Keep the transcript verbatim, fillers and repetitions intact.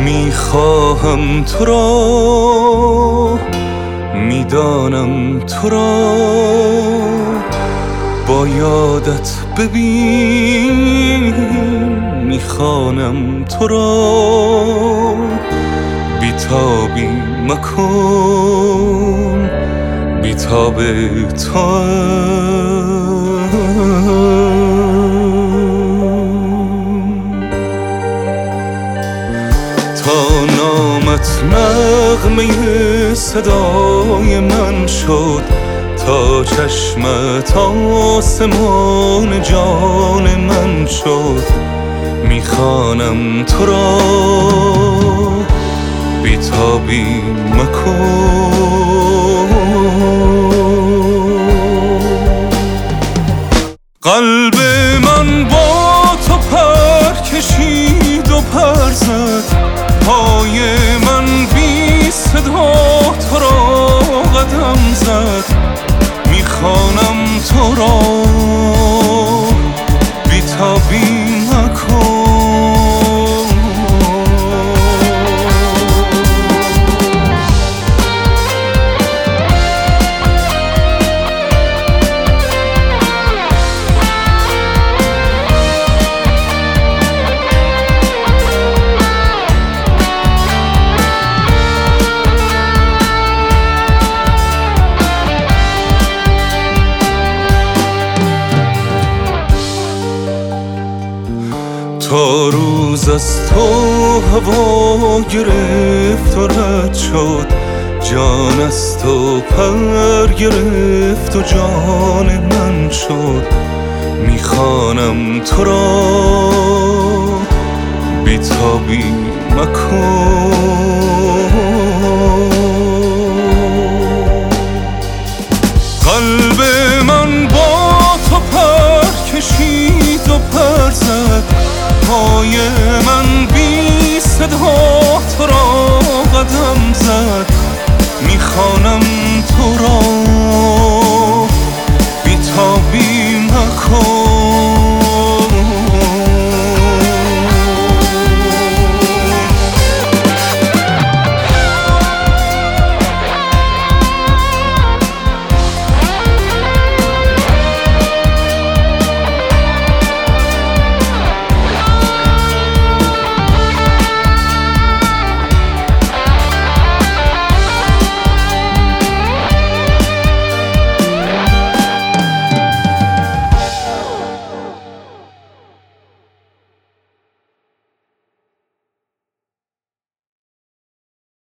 میخواهم تو را، میدانم تو را، با یادت ببین میخوانم تو را، بیتابی مکن بیتاب تو. تا نامت نغمه صدای من شد، تا چشمت آسمان جان من شد، میخوانم تو را، بیتابی مکن. قلب من با تو پر کشید و پر زد، پای من بی صدا تو را قدم زد، میخوانم تو را، بیتابی مکن. تا روز از تو هوا گرفت و رد شد، جان از تو پر گرفت و جان من شد، میخوانم تو را، بیتابی مکن.